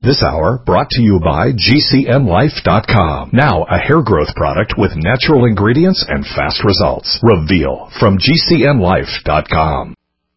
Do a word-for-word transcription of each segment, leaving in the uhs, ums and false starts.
This hour brought to you by G C M Life dot com. Now a hair growth product with natural ingredients and fast results. Reveal from G C M Life dot com.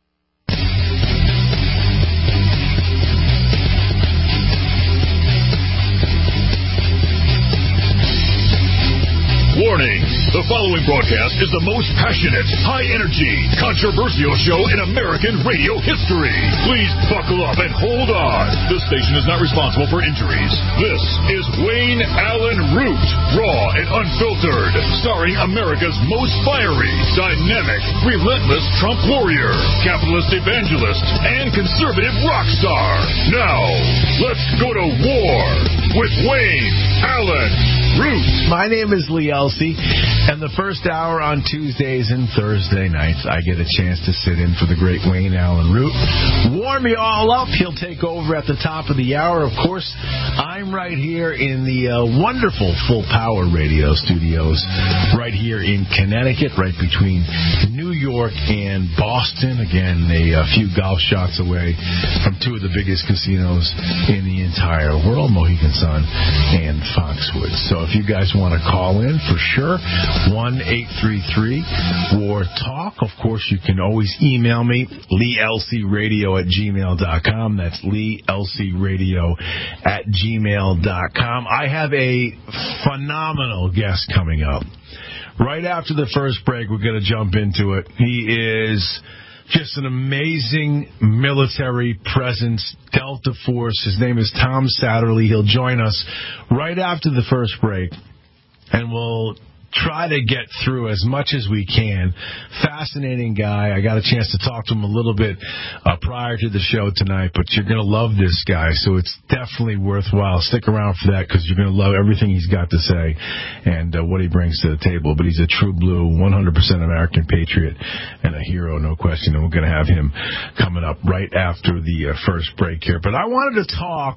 Warning! The following broadcast is the most passionate, high-energy, controversial show in American radio history. Please buckle up and hold on. This station is not responsible for injuries. This is Wayne Allen Root, raw and unfiltered, starring America's most fiery, dynamic, relentless Trump warrior, capitalist evangelist, and conservative rock star. Now, let's go to war with Wayne Allen Root. My name is Lee Elsey, and the first hour on Tuesdays and Thursday nights, I get a chance to sit in for the great Wayne Allen Root. Warm you all up. He'll take over at the top of the hour. Of course, I'm right here in the uh, wonderful Full Power Radio studios, right here in Connecticut, right between New York and Boston. Again, a, a few golf shots away from two of the biggest casinos in the entire world, Mohegan Sun and Foxwoods. So if you guys want to call in, for sure, one eight three three war talk. Of course, you can always email me, lee elsey radio at gmail dot com. That's lee elsey radio at gmail dot com. I have a phenomenal guest coming up. Right after the first break, we're going to jump into it. He is just an amazing military presence, Delta Force. His name is Tom Satterly. He'll join us right after the first break, and we'll try to get through as much as we can. Fascinating guy. I got a chance to talk to him a little bit uh, prior to the show tonight, but you're going to love this guy, so it's definitely worthwhile. Stick around for that, because you're going to love everything he's got to say and uh, what he brings to the table. But he's a true blue, one hundred percent American patriot and a hero, no question, and we're going to have him coming up right after the uh, first break here. But I wanted to talk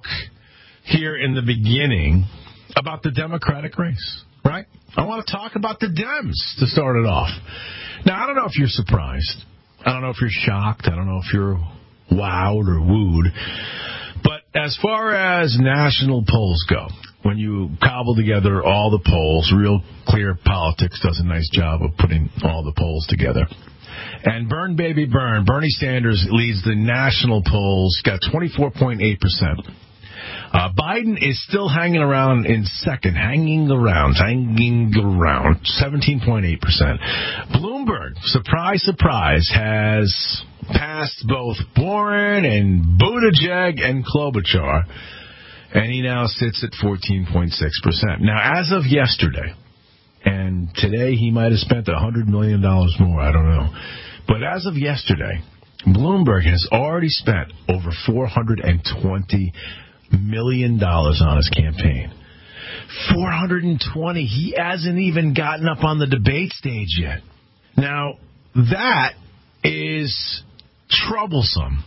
here in the beginning about the Democratic race, right? I want to talk about the Dems to start it off. Now, I don't know if you're surprised. I don't know if you're shocked. I don't know if you're wowed or wooed. But as far as national polls go, when you cobble together all the polls, Real Clear Politics does a nice job of putting all the polls together. And burn, baby, burn. Bernie Sanders leads the national polls, got twenty-four point eight percent. Uh, Biden is still hanging around in second, hanging around, hanging around, seventeen point eight percent. Bloomberg, surprise, surprise, has passed both Warren and Buttigieg and Klobuchar, and he now sits at fourteen point six percent. Now, as of yesterday, and today he might have spent one hundred million dollars more, I don't know, but as of yesterday, Bloomberg has already spent over four hundred twenty million dollars on his campaign. four hundred twenty. He hasn't even gotten up on the debate stage yet. Now, that is troublesome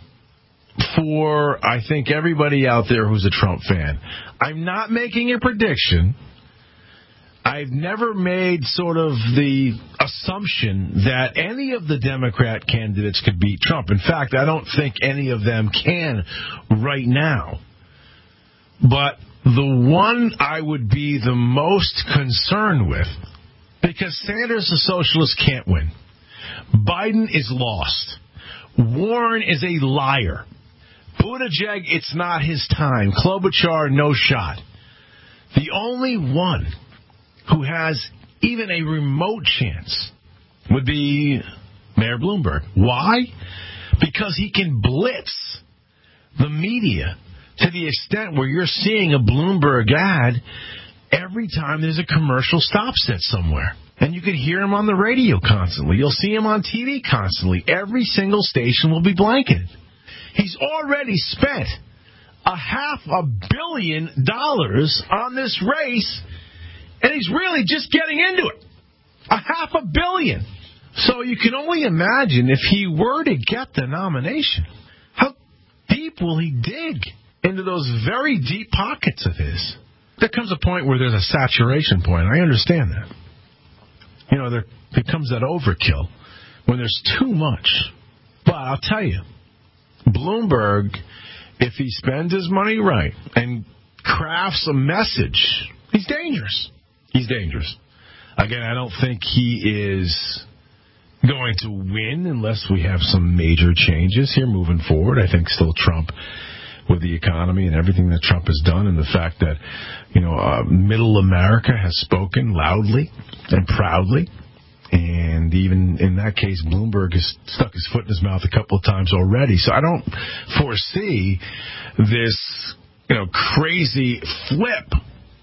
for, I think, everybody out there who's a Trump fan. I'm not making a prediction. I've never made sort of the assumption that any of the Democrat candidates could beat Trump. In fact, I don't think any of them can right now. But the one I would be the most concerned with, because Sanders, the socialist, can't win. Biden is lost. Warren is a liar. Buttigieg, it's not his time. Klobuchar, no shot. The only one who has even a remote chance would be Mayor Bloomberg. Why? Because he can blitz the media to the extent where you're seeing a Bloomberg ad every time there's a commercial stop set somewhere. And you could hear him on the radio constantly. You'll see him on T V constantly. Every single station will be blanketed. He's already spent a half a billion dollars on this race, and he's really just getting into it. A half a billion. So you can only imagine if he were to get the nomination, how deep will he dig into those very deep pockets of his? There comes a point where there's a saturation point. I understand that. You know, there becomes that overkill when there's too much. But I'll tell you, Bloomberg if he spends his money right and crafts a message, he's dangerous. He's dangerous. Again, I don't think he is going to win unless we have some major changes here moving forward. I think still Trump, with the economy and everything that Trump has done, and the fact that, you know, uh, middle America has spoken loudly and proudly. And even in that case, Bloomberg has stuck his foot in his mouth a couple of times already. So I don't foresee this, you know, crazy flip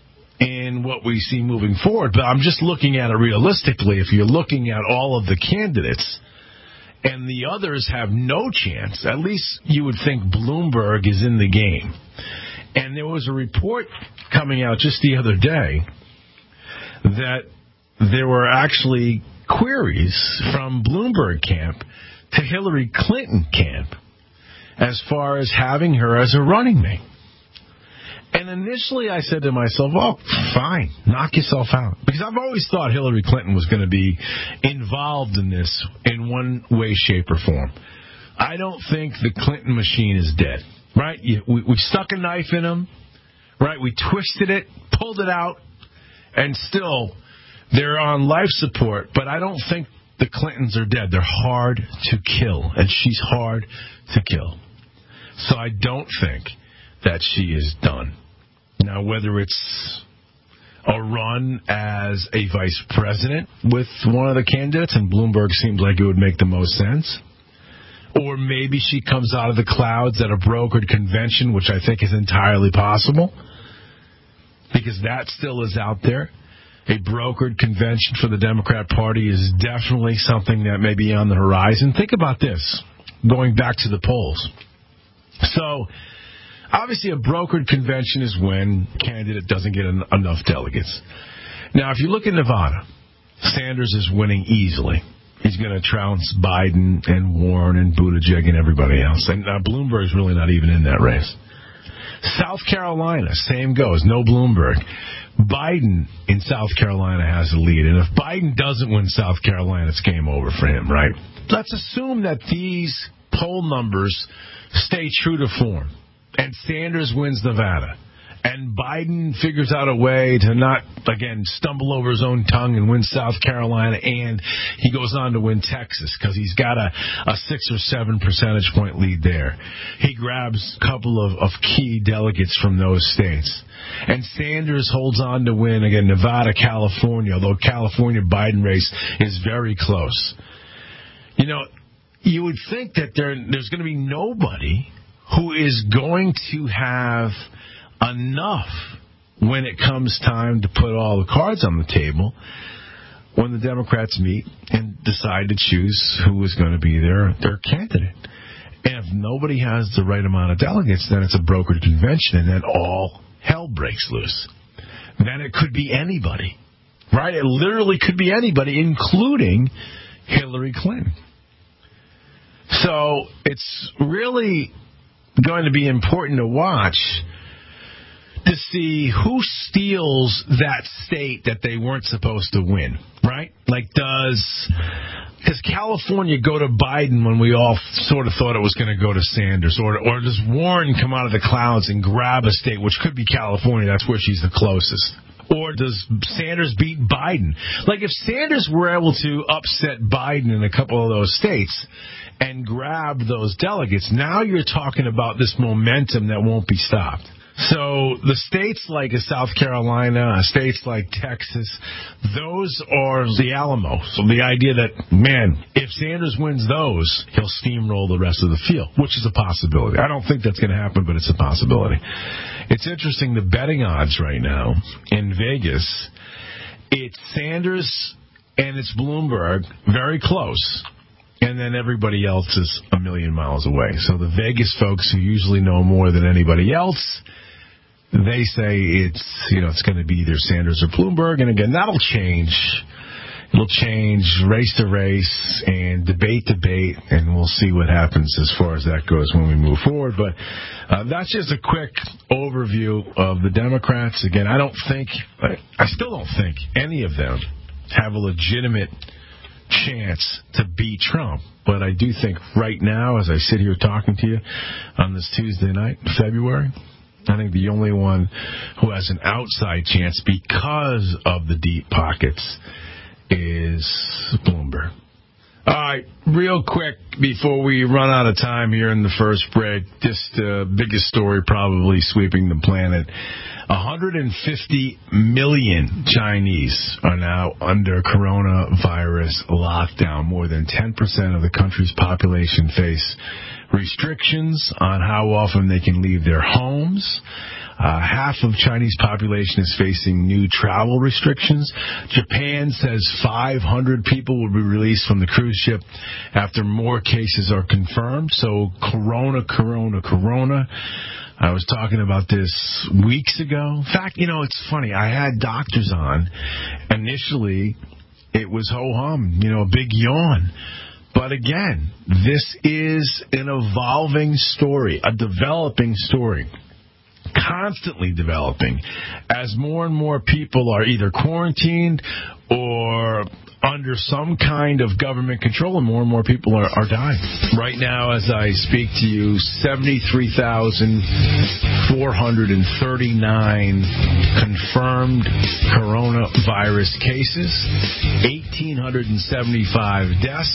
in what we see moving forward. But I'm just looking at it realistically. If you're looking at all of the candidates and the others have no chance, at least you would think Bloomberg is in the game. And there was a report coming out just the other day that there were actually queries from Bloomberg camp to Hillary Clinton camp as far as having her as a running mate. And initially I said to myself, oh, fine, knock yourself out. Because I've always thought Hillary Clinton was going to be involved in this in one way, shape, or form. I don't think the Clinton machine is dead, right? We, we stuck a knife in him, right? We twisted it, pulled it out, and still they're on life support. But I don't think the Clintons are dead. They're hard to kill, and she's hard to kill. So I don't think that she is done. Now, whether it's a run as a vice president with one of the candidates, and Bloomberg seems like it would make the most sense, or maybe she comes out of the clouds at a brokered convention, which I think is entirely possible, because that still is out there. A brokered convention for the Democrat Party is definitely something that may be on the horizon. Think about this, going back to the polls. So, obviously, a brokered convention is when a candidate doesn't get en- enough delegates. Now, if you look at Nevada, Sanders is winning easily. He's going to trounce Biden and Warren and Buttigieg and everybody else. And uh, Bloomberg's really not even in that race. South Carolina, same goes. No Bloomberg. Biden in South Carolina has the lead. And if Biden doesn't win South Carolina, it's game over for him, right? Let's assume that these poll numbers stay true to form, and Sanders wins Nevada, and Biden figures out a way to not, again, stumble over his own tongue and win South Carolina, and he goes on to win Texas because he's got a, a six or seven percentage point lead there. He grabs a couple of, of key delegates from those states. And Sanders holds on to win, again, Nevada, California, although California-Biden race is very close. You know, you would think that there, there's going to be nobody who is going to have enough when it comes time to put all the cards on the table when the Democrats meet and decide to choose who is going to be their, their candidate. And if nobody has the right amount of delegates, then it's a brokered convention, and then all hell breaks loose. Then it could be anybody, right? It literally could be anybody, including Hillary Clinton. So it's really going to be important to watch to see who steals that state that they weren't supposed to win, right? Like, does does California go to Biden when we all sort of thought it was going to go to Sanders? Or, or does Warren come out of the clouds and grab a state, which could be California, that's where she's the closest? Or does Sanders beat Biden? Like, if Sanders were able to upset Biden in a couple of those states and grab those delegates, now you're talking about this momentum that won't be stopped. So the states like South Carolina, states like Texas, those are the Alamo. So the idea that, man, if Sanders wins those, he'll steamroll the rest of the field, which is a possibility. I don't think that's going to happen, but it's a possibility. It's interesting, the betting odds right now in Vegas, it's Sanders and it's Bloomberg, very close. And then everybody else is a million miles away. So the Vegas folks who usually know more than anybody else, they say it's, you know, it's going to be either Sanders or Bloomberg. And again, that'll change. It'll change race to race and debate to debate, and we'll see what happens as far as that goes when we move forward. But uh, that's just a quick overview of the Democrats. Again, I don't think, I still don't think any of them have a legitimate chance to beat Trump. But I do think right now, as I sit here talking to you on this Tuesday night, February, I think the only one who has an outside chance because of the deep pockets is Bloomberg. All right, real quick before we run out of time here in the first break, just the uh, biggest story probably sweeping the planet. one hundred fifty million Chinese are now under coronavirus lockdown. More than ten percent of the country's population face restrictions on how often they can leave their homes. Uh, half of Chinese population is facing new travel restrictions. Japan says five hundred people will be released from the cruise ship after more cases are confirmed. So corona, corona, corona. I was talking about this weeks ago. In fact, you know, it's funny. I had doctors on. Initially, it was ho-hum, you know, a big yawn. But again, this is an evolving story, a developing story. Constantly developing as more and more people are either quarantined or under some kind of government control, and more and more people are, are dying. Right now, as I speak to you, seventy-three thousand four hundred thirty-nine confirmed coronavirus cases, one thousand eight hundred seventy-five deaths,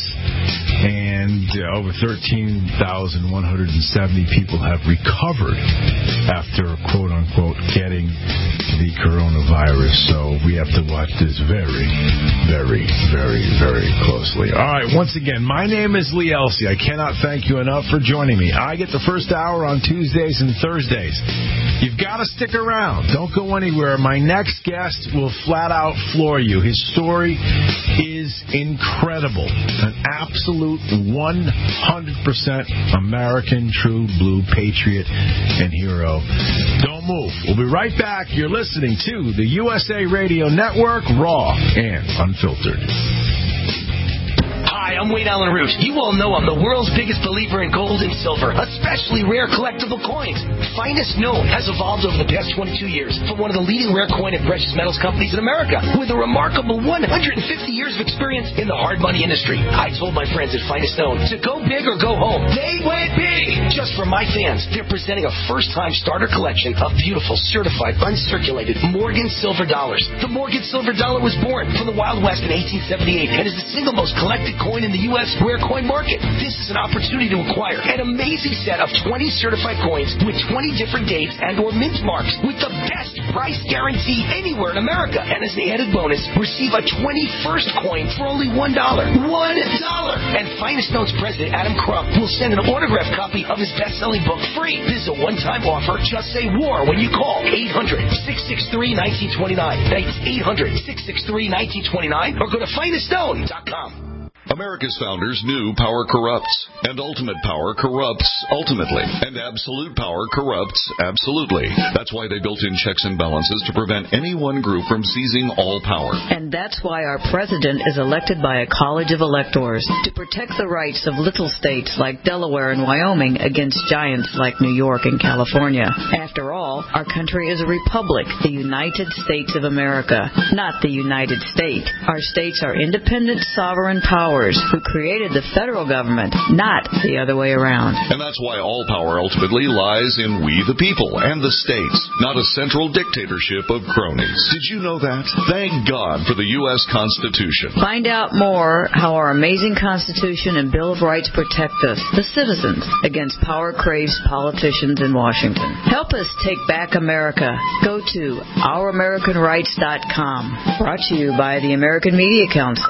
and uh, over thirteen thousand one hundred seventy people have recovered after, quote-unquote, getting the coronavirus. So we have to watch this very, very, very, very closely. All right, once again, my name is Lee Elsey. I cannot thank you enough for joining me. I get the first hour on Tuesdays and Thursdays. You've got to stick around. Don't go anywhere. My next guest will flat out floor you. His story is incredible. An absolute one hundred percent American true blue patriot and hero. Don't move. We'll be right back. You're listening to the U S A Radio Network, raw and unfiltered. Hi, I'm Wayne Allen Root. You all know I'm the world's biggest believer in gold and silver, especially rare collectible coins. Finest Known has evolved over the past twenty-two years from one of the leading rare coin and precious metals companies in America with a remarkable one hundred fifty years of experience in the hard money industry. I told my friends at Finest Known to go big or go home. They went big! Just for my fans, they're presenting a first-time starter collection of beautiful, certified, uncirculated Morgan silver dollars. The Morgan silver dollar was born from the Wild West in eighteen seventy-eight and is the single most collected coin in the U S rare coin market. This is an opportunity to acquire an amazing set of twenty certified coins with twenty different dates and or mint marks with the best price guarantee anywhere in America. And as the added bonus, receive a twenty-first coin for only one dollar. one dollar! And Finest Known's president, Adam Crump, will send an autographed copy of his best-selling book free. This is a one-time offer. Just say WAR when you call eight hundred, six six three, one nine two nine. That's eight hundred, six six three, one nine two nine or go to finest known dot com. America's founders knew power corrupts, and ultimate power corrupts ultimately, and absolute power corrupts absolutely. That's why they built in checks and balances to prevent any one group from seizing all power. And that's why our president is elected by a college of electors to protect the rights of little states like Delaware and Wyoming against giants like New York and California. After all, our country is a republic, the United States of America, not the United States. Our states are independent, sovereign powers who created the federal government, not the other way around. And that's why all power ultimately lies in we the people and the states, not a central dictatorship of cronies. Did you know that? Thank God for the U S Constitution. Find out more how our amazing Constitution and Bill of Rights protect us, the citizens, against power-crazed politicians in Washington. Help us take back America. Go to our american rights dot com. Brought to you by the American Media Council.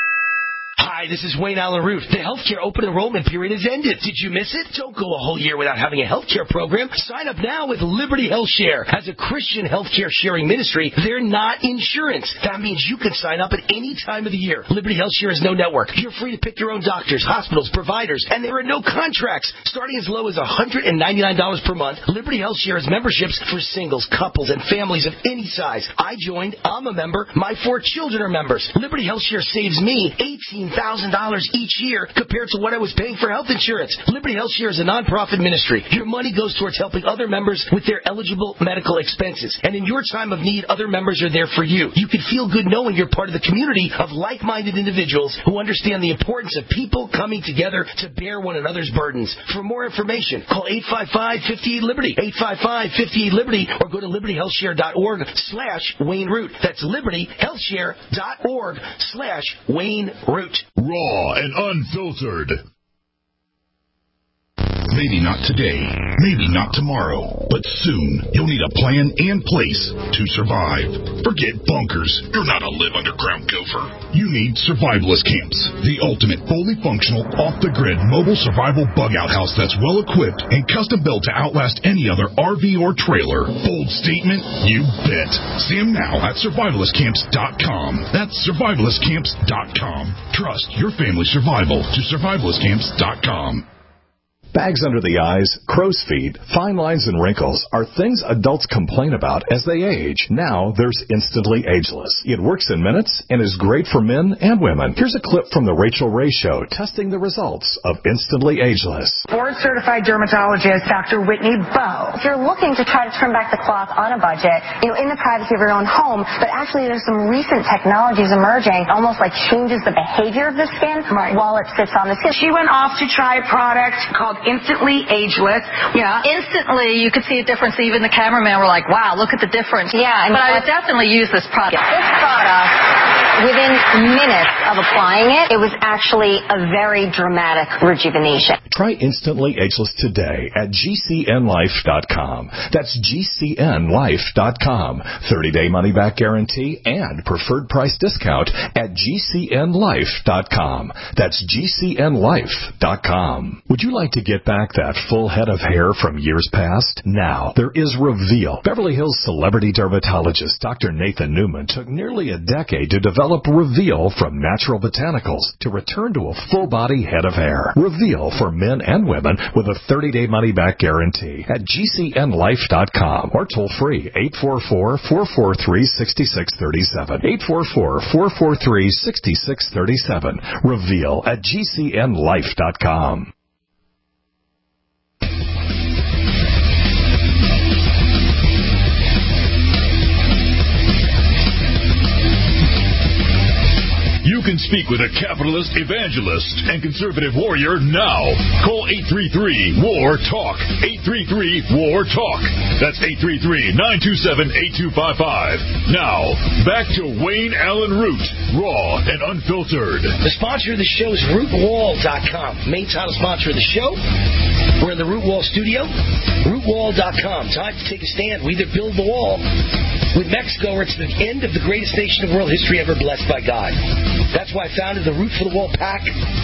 Hi, this is Wayne Allen Root. The healthcare open enrollment period has ended. Did you miss it? Don't go a whole year without having a healthcare program. Sign up now with Liberty Health Share. As a Christian healthcare sharing ministry, they're not insurance. That means you can sign up at any time of the year. Liberty Health Share is no network. You're free to pick your own doctors, hospitals, providers, and there are no contracts. Starting as low as one hundred ninety-nine dollars per month, Liberty Health Share has memberships for singles, couples, and families of any size. I joined. I'm a member. My four children are members. Liberty Health Share saves me eighteen thousand thousand dollars each year compared to what I was paying for health insurance. Liberty Health Share is a nonprofit ministry. Your money goes towards helping other members with their eligible medical expenses. And in your time of need, other members are there for you. You can feel good knowing you're part of the community of like-minded individuals who understand the importance of people coming together to bear one another's burdens. For more information, call eight five five, five eight, Liberty, eight five five, five eight, Liberty, or go to liberty health share dot org slash Wayne Root. That's liberty health share dot org slash Wayne Root. Raw and unfiltered. Maybe not today, maybe not tomorrow, but soon you'll need a plan and place to survive. Forget bunkers. You're not a live underground gopher. You need survivalist camps, the ultimate fully functional, off-the-grid mobile survival bug-out house that's well-equipped and custom-built to outlast any other R V or trailer. Bold statement? You bet. See them now at survivalist camps dot com. That's survivalist camps dot com. Trust your family's survival to survivalist camps dot com. Bags under the eyes, crow's feet, fine lines, and wrinkles are things adults complain about as they age. Now there's Instantly Ageless. It works in minutes and is great for men and women. Here's a clip from The Rachel Ray Show testing the results of Instantly Ageless. Board-certified dermatologist Doctor Whitney Bowe. If you're looking to try to turn back the clock on a budget, you know, in the privacy of your own home, but actually there's some recent technologies emerging, almost like changes the behavior of the skin right. while it sits on the skin. She went off to try a product called Instantly Ageless. Yeah, instantly you could see a difference. Even the cameraman were like, wow, look at the difference. Yeah. And but I would definitely use this product. This product, within minutes of applying it, it was actually a very dramatic rejuvenation. Try Instantly Ageless today at G C N life dot com. That's G C N life dot com. thirty-day money-back guarantee and preferred price discount at G C N life dot com. That's G C N life dot com. Would you like to get back that full head of hair from years past? Now, there is Reveal. Beverly Hills celebrity dermatologist Doctor Nathan Newman took nearly a decade to develop Reveal from natural botanicals to return to a full-body head of hair. Reveal for men and women with a thirty-day money-back guarantee at G C N life dot com or toll-free eight four four, four four three, six six three seven. eight four four, four four three, six six three seven. Reveal at G C N life dot com. You can speak with a capitalist evangelist and conservative warrior now. Call eight three three, W A R, TALK. eight three three, W A R, TALK. That's eight three three, nine two seven, eight two five five. Now, back to Wayne Allen Root, raw and unfiltered. The sponsor of the show is root wall dot com. Main title sponsor of the show. We're in the Root Wall studio. root wall dot com. Time to take a stand. We either build the wall with Mexico or it's the end of the greatest nation of world history ever blessed by God. That's why I founded the Root for the Wall PAC.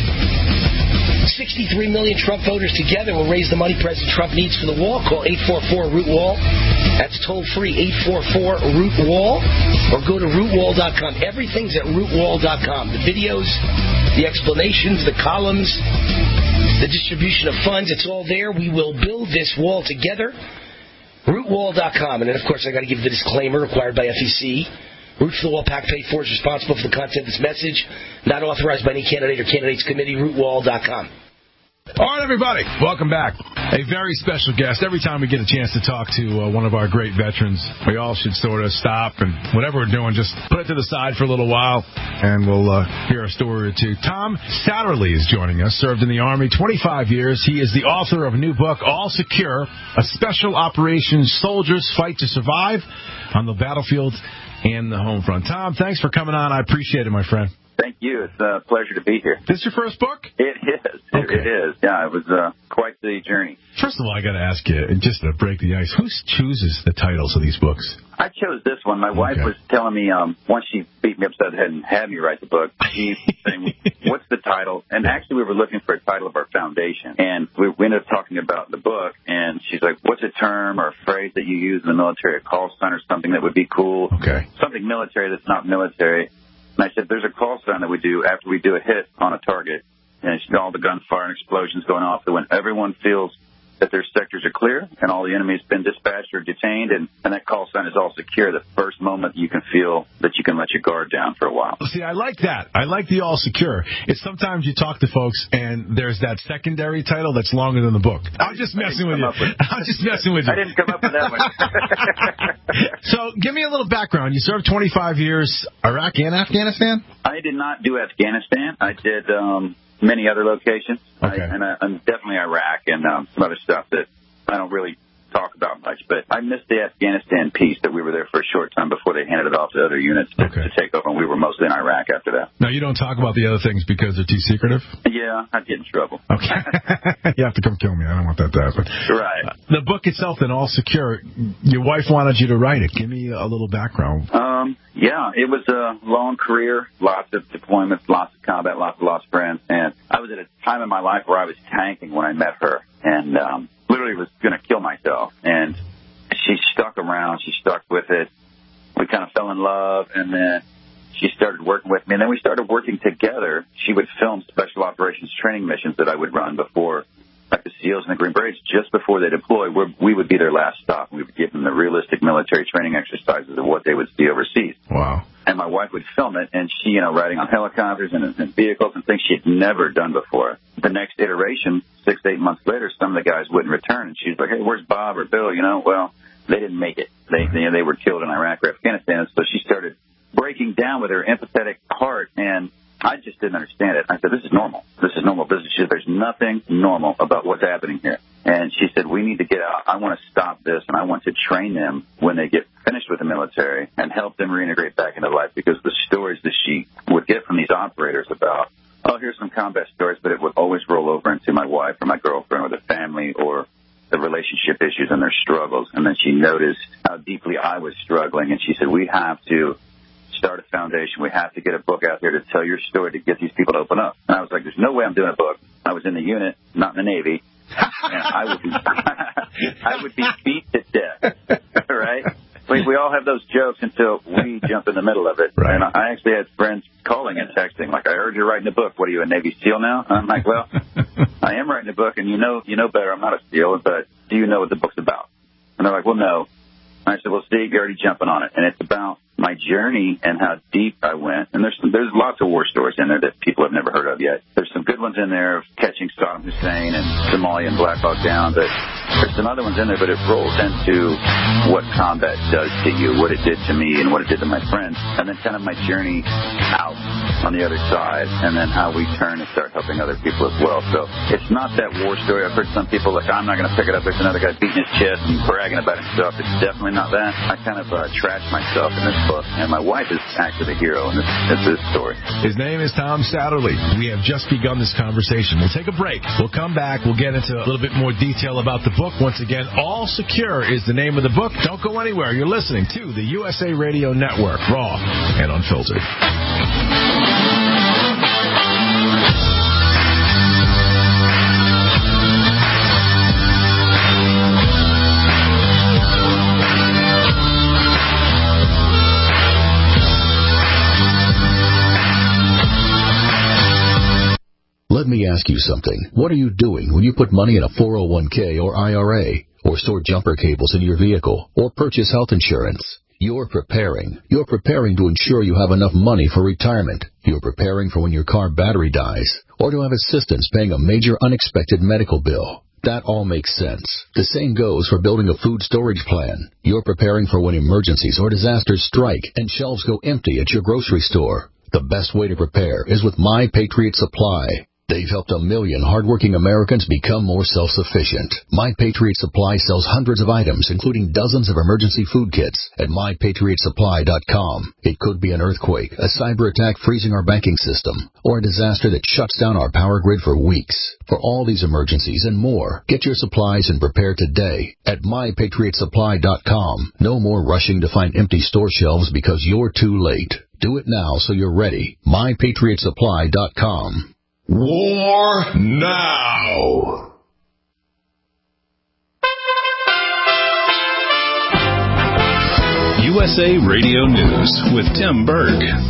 sixty-three million Trump voters together will raise the money President Trump needs for the wall. Call eight four four, root wall. That's toll-free, eight four four, root wall. Or go to root wall dot com. Everything's at root wall dot com. The videos, the explanations, the columns, the distribution of funds, it's all there. We will build this wall together. root wall dot com. And then, of course, I got to give the disclaimer required by F E C. Root for the Wall PAC paid for is responsible for the content of this message. Not authorized by any candidate or candidates committee. root wall dot com. All right, everybody, welcome back. A very special guest. Every time we get a chance to talk to uh, one of our great veterans, we all should sort of stop and whatever we're doing, just put it to the side for a little while, and we'll uh, hear a story or two. Tom Satterly is joining us, served in the Army twenty-five years. He is the author of a new book, All Secure, a Special Operations Soldiers Fight to Survive on the Battlefield and the Home Front. Tom, thanks for coming on. I appreciate it, my friend. Thank you. It's a pleasure to be here. This your first book? It is. Okay. It is. Yeah, it was uh, quite the journey. First of all, I got to ask you, just to break the ice, who chooses the titles of these books? I chose this one. My okay. wife was telling me, um, once she beat me upside the head and had me write the book, she was saying, what's the title? And actually, we were looking for a title of our foundation. And we, we ended up talking about the book. And she's like, what's a term or a phrase that you use in the military, a call sign or something that would be cool? Okay. Something military that's not military. And I said, there's a call sign that we do after we do a hit on a target. And it's all the gunfire and explosions going off. So when everyone feels that their sectors are clear and all the enemy's been dispatched or detained, and, and that call sign is all secure. The first moment you can feel that you can let your guard down for a while. See, I like that. I like the all secure. It's sometimes you talk to folks and there's that secondary title that's longer than the book. I'm just messing with you. With, I'm just messing with you. I didn't come up with that one. So give me a little background. You served twenty-five years Iraq and Afghanistan? I did not do Afghanistan. I did um, many other locations. Okay. I, and I, I'm definitely Iraq and um, some other stuff that I don't really talk about much, but I missed the Afghanistan piece that we were there for a short time before they handed it off to other units to, okay. to take over, and we were mostly in Iraq after that. Now, you don't talk about the other things because they're too secretive? Yeah, I'd get in trouble. Okay. You have to come kill me. I don't want that to happen. Right. Uh, the book itself, then, All Secure, your wife wanted you to write it. Give me a little background. Um, yeah, it was a long career, lots of deployments, lots of combat, lots of lost friends, and I was at a time in my life where I was tanking when I met her, and um, literally was going to kill myself, and she stuck around. She stuck with it. We kind of fell in love, and then she started working with me, and then we started working together. She would film special operations training missions that I would run before, like the SEALs and the Green Berets, just before they deploy, where we would be their last stop. We would give them the realistic military training exercises of what they would see overseas. Wow. And my wife would film it, and she, you know, riding on helicopters and, and vehicles and things she had never done before. The next iteration, six, eight months later, some of the guys wouldn't return. And she's like, hey, where's Bob or Bill? You know, well, they didn't make it. They, they, they were killed in Iraq or Afghanistan. And so she started breaking down with her empathetic heart, and I just didn't understand it. I said, this is normal. This is normal business. She said, there's nothing normal about what's happening here. And she said, we need to get out. I want to stop this, and I want to train them when they get finished with the military and help them reintegrate back into life, because the stories that she would get from these operators about, oh, here's some combat stories, but it would always roll over into my wife or my girlfriend or the family or the relationship issues and their struggles. And then she noticed how deeply I was struggling, and she said, we have to start a foundation. We have to get a book out there to tell your story, to get these people to open up. And I was like, there's no way I'm doing a book. I was in the unit, not in the Navy. And I would be, I would be beat to death, right? We, we all have those jokes until we jump in the middle of it. Right. And I actually had friends calling and texting, like, I heard you're writing a book. What are you, a Navy SEAL now? And I'm like, well, I am writing a book, and you know, you know better. I'm not a SEAL, but do you know what the book's about? And they're like, well, no. And I said, well, see, you're already jumping on it. And it's about my journey and how deep I went. And there's there's lots of war stories in there that people have never heard of yet. There's some good ones in there of catching Saddam Hussein and Somalia and Black Hawk Down, but there's some other ones in there, but it rolls into what combat does to you, what it did to me and what it did to my friends, and then kind of my journey out on the other side, and then how we turn and start helping other people as well. So it's not that war story. I've heard some people like, I'm not going to pick it up. There's another guy beating his chest and bragging about himself. It's definitely not that. I kind of uh, trash myself in this book, and my wife is actually the hero in this, in this story. His name is Tom Satterley. We have just begun this conversation. We'll take a break. We'll come back. We'll get into a little bit more detail about the book. Once again, All Secure is the name of the book. Don't go anywhere. You're listening to the U S A Radio Network, raw and unfiltered. Let me ask you something. What are you doing when you put money in a four oh one k or I R A, or store jumper cables in your vehicle, or purchase health insurance? You're preparing. You're preparing to ensure you have enough money for retirement. You're preparing for when your car battery dies, or to have assistance paying a major unexpected medical bill. That all makes sense. The same goes for building a food storage plan. You're preparing for when emergencies or disasters strike and shelves go empty at your grocery store. The best way to prepare is with My Patriot Supply. They've helped a million hardworking Americans become more self-sufficient. My Patriot Supply sells hundreds of items, including dozens of emergency food kits, at my patriot supply dot com. It could be an earthquake, a cyber attack freezing our banking system, or a disaster that shuts down our power grid for weeks. For all these emergencies and more, get your supplies and prepare today at my patriot supply dot com. No more rushing to find empty store shelves because you're too late. Do it now so you're ready. my patriot supply dot com. War now. U S A Radio News with Tim Berg.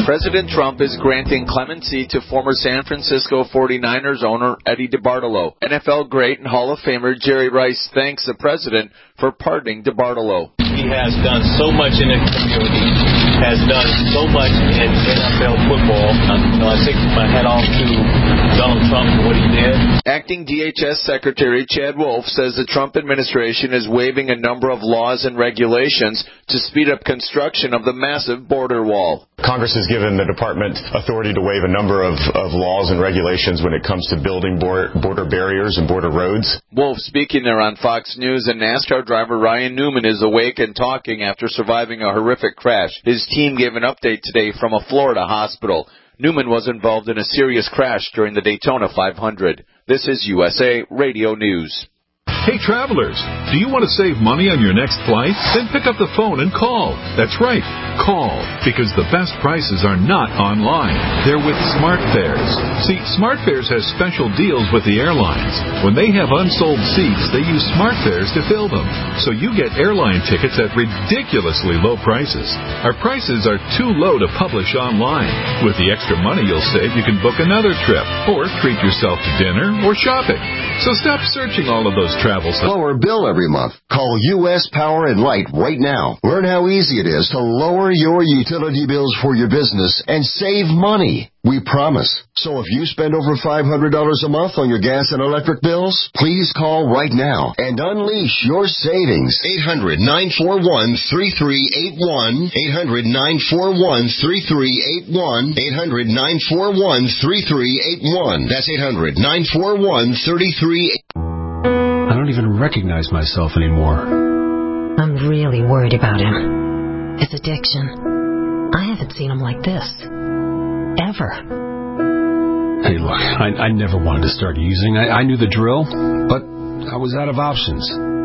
President Trump is granting clemency to former San Francisco forty-niners owner Eddie DeBartolo. N F L great and Hall of Famer Jerry Rice thanks the president for pardoning DeBartolo. He has done so much in the community, has done so much in N F L football. Um, you know, I take my hat off to Donald Trump for what he did. Acting D H S Secretary Chad Wolf says the Trump administration is waiving a number of laws and regulations to speed up construction of the massive border wall. Congress has given the department authority to waive a number of, of laws and regulations when it comes to building border, border barriers and border roads. Wolf speaking there on Fox News, and NASCAR driver Ryan Newman is awake and talking after surviving a horrific crash. His team gave an update today from a Florida hospital. Newman was involved in a serious crash during the Daytona five hundred. This is U S A Radio News. Hey, travelers, do you want to save money on your next flight? Then pick up the phone and call. That's right, call, because the best prices are not online. They're with SmartFares. See, SmartFares has special deals with the airlines. When they have unsold seats, they use SmartFares to fill them. So you get airline tickets at ridiculously low prices. Our prices are too low to publish online. With the extra money you'll save, you can book another trip or treat yourself to dinner or shopping. So stop searching all of those travel sites. Lower bill every month. Call U S Power and Light right now. Learn how easy it is to lower your utility bills for your business and save money. We promise. So if you spend over five hundred dollars a month on your gas and electric bills, please call right now and unleash your savings. eight hundred, nine four one, three three eight one. eight hundred, nine four one, three three eight one. eight hundred, nine four one, three three eight one. That's eight hundred, nine four one, three three eight one. I don't even recognize myself anymore. I'm really worried about him. His addiction. I haven't seen him like this. Ever. Hey, look, I, I never wanted to start using. I, I knew the drill, but I was out of options.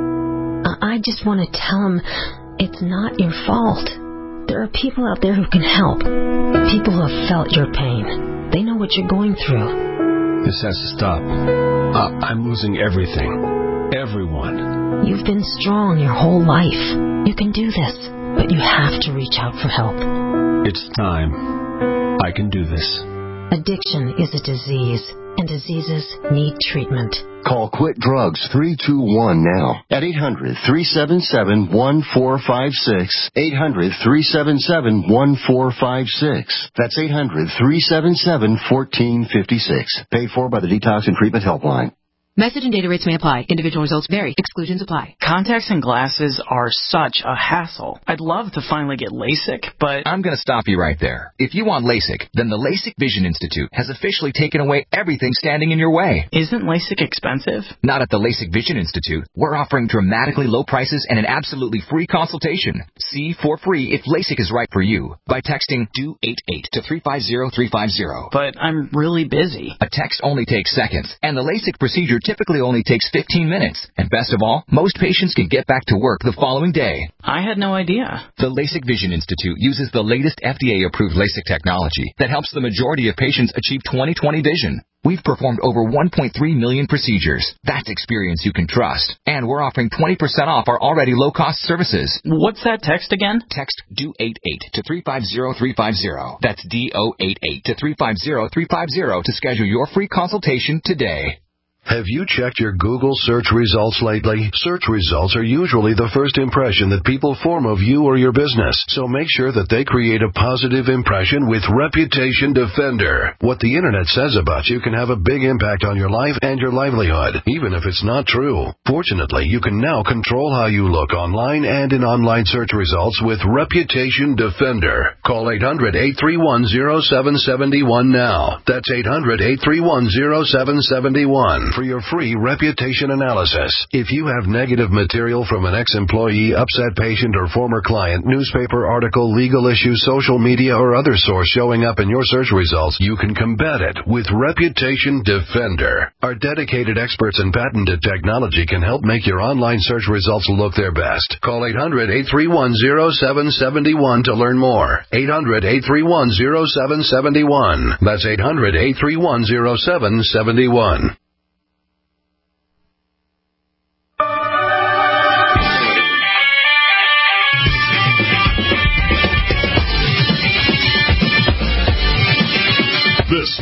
I, I just want to tell him it's not your fault. There are people out there who can help. People who have felt your pain. They know what you're going through. This has to stop. Uh, I'm losing everything. Everyone. You've been strong your whole life. You can do this, but you have to reach out for help. It's time. I can do this. Addiction is a disease, and diseases need treatment. Call Quit Drugs three two one now at eight hundred, three seven seven, one four five six. eight hundred, three seven seven, one four five six. That's eight hundred, three seven seven, one four five six. Paid for by the Detox and Treatment Helpline. Message and data rates may apply. Individual results vary. Exclusions apply. Contacts and glasses are such a hassle. I'd love to finally get LASIK, but... I'm going to stop you right there. If you want LASIK, then the LASIK Vision Institute has officially taken away everything standing in your way. Isn't LASIK expensive? Not at the LASIK Vision Institute. We're offering dramatically low prices and an absolutely free consultation. See for free if LASIK is right for you by texting D O eight eight to three five zero three five zero. But I'm really busy. A text only takes seconds, and the LASIK procedure typically only takes fifteen minutes. And best of all, most patients can get back to work the following day. I had no idea. The LASIK Vision Institute uses the latest F D A-approved LASIK technology that helps the majority of patients achieve twenty twenty vision. We've performed over one point three million procedures. That's experience you can trust. And we're offering twenty percent off our already low-cost services. What's that text again? Text D O eight eight to three five zero three five zero. That's D O eight eight to three five zero three five zero to schedule your free consultation today. Have you checked your Google search results lately? Search results are usually the first impression that people form of you or your business, so make sure that they create a positive impression with Reputation Defender. What the internet says about you can have a big impact on your life and your livelihood, even if it's not true. Fortunately, you can now control how you look online and in online search results with Reputation Defender. Call eight hundred, eight three one, zero seven seven one now. That's eight hundred, eight three one, zero seven seven one. For your free reputation analysis. If you have negative material from an ex-employee, upset patient, or former client, newspaper article, legal issue, social media, or other source showing up in your search results, you can combat it with Reputation Defender. Our dedicated experts in patented technology can help make your online search results look their best. Call eight hundred, eight three one, zero seven seven one to learn more. eight hundred, eight three one, zero seven seven one. That's eight hundred, eight three one, zero seven seven one.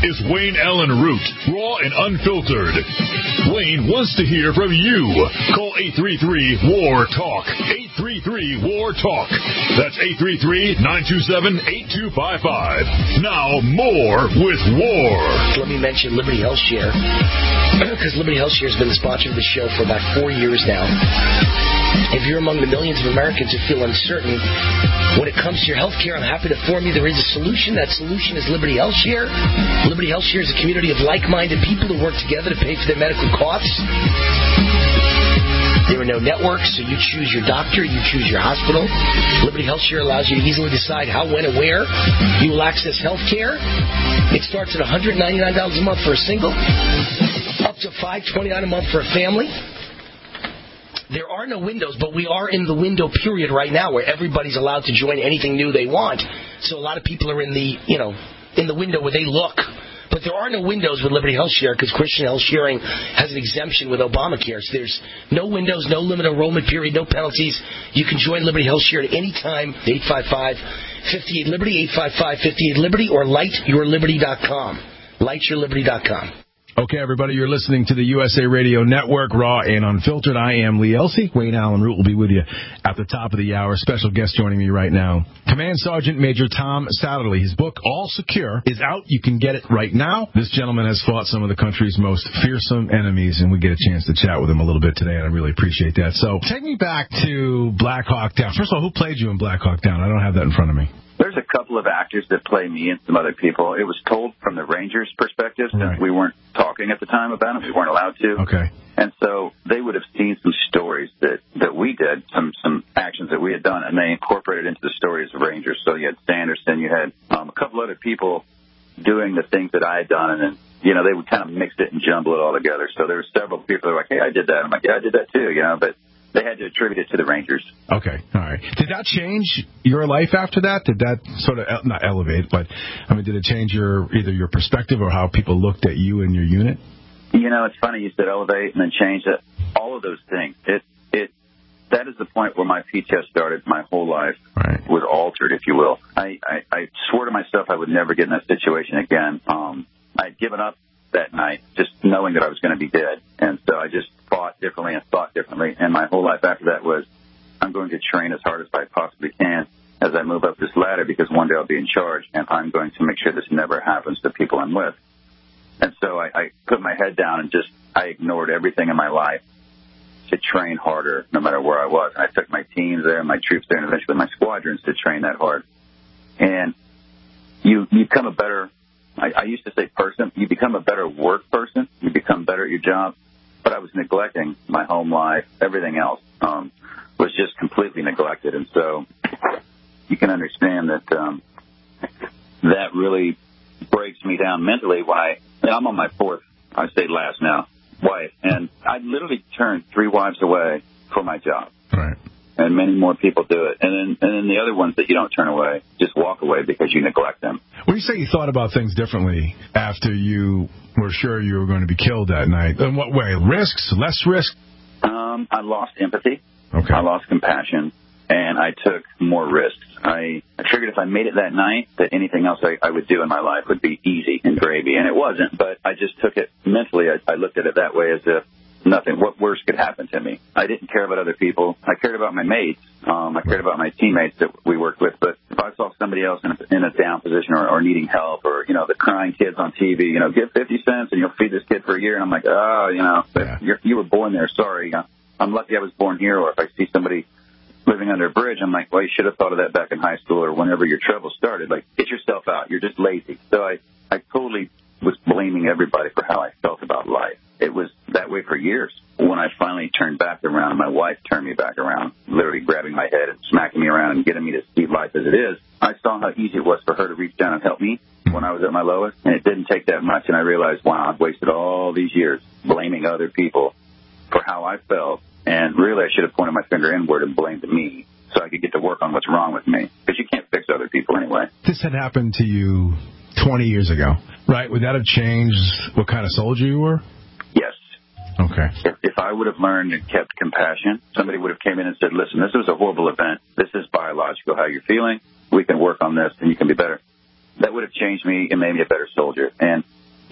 is Wayne Allen Root, raw and unfiltered. Wayne wants to hear from you. Call eight three three, W A R, TALK. eight three three, W A R, TALK. That's eight three three, nine two seven, eight two five five. Now, more with W A R. Let me mention Liberty Health Share, because Liberty Health Share has been the sponsor of the show for about four years now. If you're among the millions of Americans who feel uncertain when it comes to your health care, I'm happy to inform you there is a solution. That solution is Liberty Health Share. Liberty Health Share is a community of like-minded people who work together to pay for their medical costs. There are no networks, so you choose your doctor, you choose your hospital. Liberty Health Share allows you to easily decide how, when, and where you will access health care. It starts at one hundred ninety-nine dollars a month for a single, up to five hundred twenty-nine dollars a month for a family. There are no windows, but we are in the window period right now where everybody's allowed to join anything new they want. So a lot of people are in the, you know, in the window where they look. But there are no windows with Liberty Health Share because Christian Health Sharing has an exemption with Obamacare. So there's no windows, no limit enrollment period, no penalties. You can join Liberty Health Share at any time. eight five five, five eight, Liberty, eight five five, five eight, Liberty, or light your liberty dot com. light your liberty dot com. Okay, everybody, you're listening to the U S A Radio Network, Raw and Unfiltered. I am Lee Elsey. Wayne Allen Root will be with you at the top of the hour. Special guest joining me right now, Command Sergeant Major Tom Satterley. His book, All Secure, is out. You can get it right now. This gentleman has fought some of the country's most fearsome enemies, and we get a chance to chat with him a little bit today, and I really appreciate that. So take me back to Black Hawk Down. First of all, who played you in Black Hawk Down? I don't have that in front of me. There's a couple of actors that play me and some other people. It was told from the Rangers' perspective, since right. we weren't talking at the time about it. We weren't allowed to. Okay. And so they would have seen some stories that, that we did, some some actions that we had done, and they incorporated into the stories of Rangers. So you had Sanderson, you had um, a couple other people doing the things that I had done, and then, you know, they would kind of mix it and jumble it all together. So there were several people that were like, hey, I did that. I'm like, yeah, I did that too, you know, but they had to attribute it to the Rangers. Okay, all right. Did that change your life after that? Did that sort of, not elevate, but, I mean, did it change your either your perspective or how people looked at you and your unit? You know, it's funny you said elevate and then change it. All of those things. It, it, that is the point where my P T S started. My whole life right. was altered, if you will. I, I, I swore to myself I would never get in that situation again. Um, I'd given up that night, just knowing that I was going to be dead. And so I just fought differently and thought differently. And my whole life after that was, I'm going to train as hard as I possibly can as I move up this ladder, because one day I'll be in charge, and I'm going to make sure this never happens to people I'm with. And so I, I put my head down and just, I ignored everything in my life to train harder no matter where I was. And I took my teams there, my troops there, and eventually my squadrons to train that hard. And you, you become a better, I, I used to say person, you become a better work person, you become better at your job. But I was neglecting my home life, everything else um, was just completely neglected. And so you can understand that um, that really breaks me down mentally when I, you know, I'm on my fourth, I say last now, wife. And I literally turned three wives away for my job. Right. And many more people do it. And then and then the other ones that you don't turn away, just walk away because you neglect them. When you say you thought about things differently after you were sure you were going to be killed that night, in what way? Risks? Less risk? Um, I lost empathy. Okay. I lost compassion. And I took more risks. I, I figured if I made it that night, that anything else I, I would do in my life would be easy and gravy. And it wasn't. But I just took it mentally. I, I looked at it that way, as if nothing, what worse could happen to me? I didn't care about other people. I cared about my mates. Um, I cared about my teammates that we worked with. But if I saw somebody else in a, in a down position or, or needing help, or, you know, the crying kids on T V, you know, give fifty cents and you'll feed this kid for a year. And I'm like, oh, you know, yeah. you're, you were born there. Sorry. You know, I'm lucky I was born here. Or if I see somebody living under a bridge, I'm like, well, you should have thought of that back in high school or whenever your trouble started. Like, get yourself out. You're just lazy. So I, I totally was blaming everybody for how I felt about life. It was that way for years. When I finally turned back around, and my wife turned me back around, literally grabbing my head and smacking me around and getting me to see life as it is, I saw how easy it was for her to reach down and help me when I was at my lowest. And it didn't take that much. And I realized, wow, I've wasted all these years blaming other people for how I felt. And really, I should have pointed my finger inward and blamed me so I could get to work on what's wrong with me. Because you can't fix other people anyway. This had happened to you twenty years ago, right? Would that have changed what kind of soldier you were? Yes. Okay. If, if I would have learned and kept compassion, somebody would have came in and said, listen, this was a horrible event. This is biological, how you're feeling. We can work on this and you can be better. That would have changed me and made me a better soldier. And